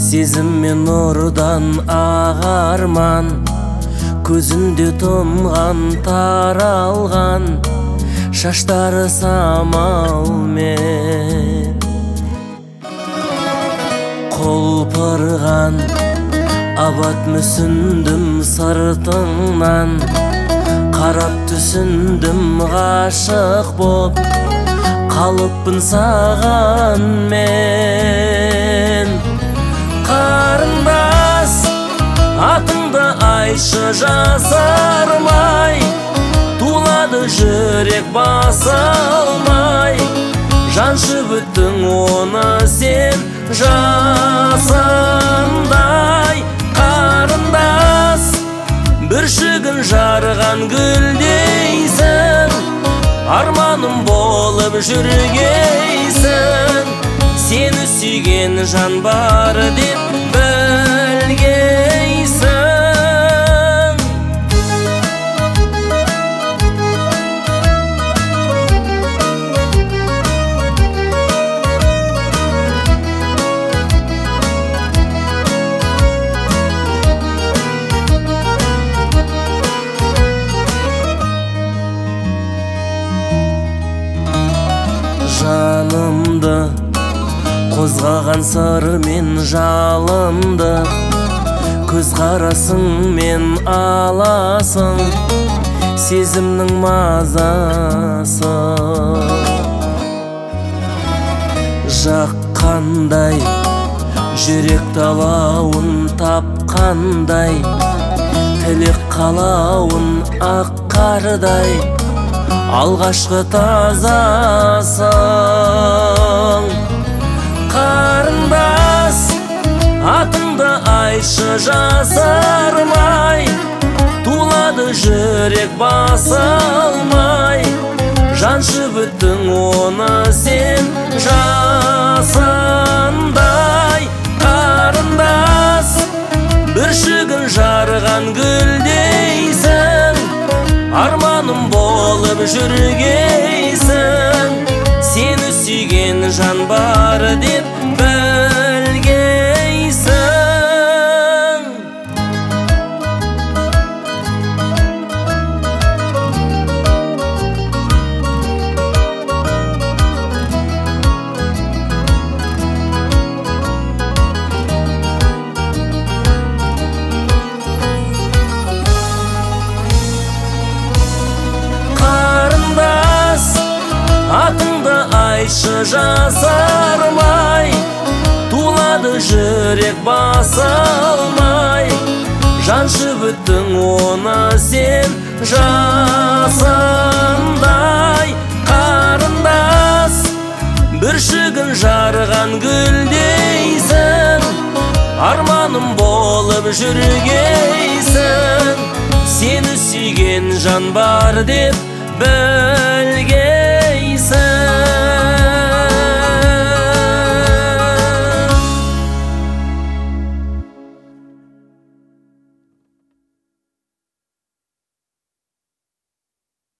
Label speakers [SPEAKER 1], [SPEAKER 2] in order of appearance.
[SPEAKER 1] Сезім мен нұрдан ағарман, көзінде тұнған таралған, шаштары самалмен құлпырған. Абат мүсіндім сыртыңнан, қарап түсіндім ғашық боп, қалыппын саған мен. Қарындас, атыңды айшы жасармай, тулады жүрек басылмай, жаншы бүттің оны сен жасандай. Қарындас, бүршігін жарған гүлдейсің, арманым болып жүргейсің. Сені сүйген жан бар деп білгейсің. Жанымды қозғаған сыр мен жалынды, көз қарасыңмен аласың сезімнің мазасын. Жаққандай, жүрек талауын тапқандай, тілек қалауын ақ қардай, алғашқы тазасың. Қарындас, атыңды айшы жасармай, тулады жүрек басылмай, жаншы бүттің оны сен жасандай. Қарындас, бүршігін жарған гүлдейсің, арманым болып жүргейсің. Сені сүйген жан бар деп білгейсің. Атыңды айшы жасармай, тулады жүрек басылмай, жаншы бүттің оны сен жасандай. Қарындас, бүршігін жарған гүлдейсің, арманым болып жүргейсің. Сені сүйген жан бар деп